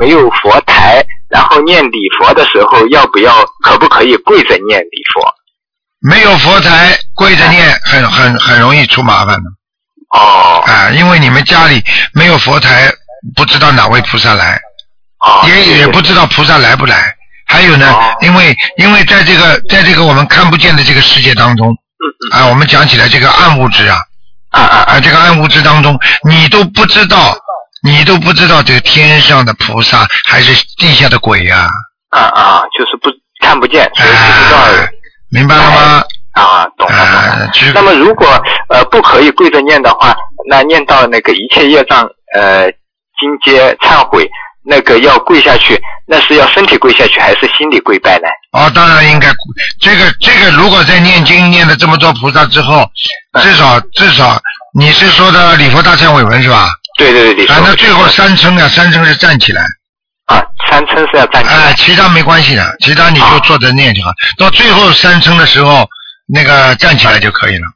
没有佛台，然后念礼佛的时候可不可以跪着念礼佛？ 没有佛台跪着念很容易出麻烦的。 哦。 因为你们家里没有佛台，不知道哪位菩萨来。也不知道菩萨来不来。还有呢，因为在这个我们看不见的这个世界当中，我们讲起来这个暗物质这个暗物质当中，你都不知道这个天上的菩萨还是地下的鬼呀。 就是看不见，所以不知道。 明白了吗？ 懂了。那么如果不可以跪着念的话，那念到那个一切业障经阶忏悔，那个要跪下去，那是要身体跪下去还是心里跪拜呢？ 当然应该。这个如果在念经念了这么多菩萨之后，至少你是说的礼佛大忏悔文是吧？对，礼佛。那最后三称是站起来。 三称是要站起来。 其他没关系的，其他你就坐着念就好。到最后三称的时候，那个站起来就可以了。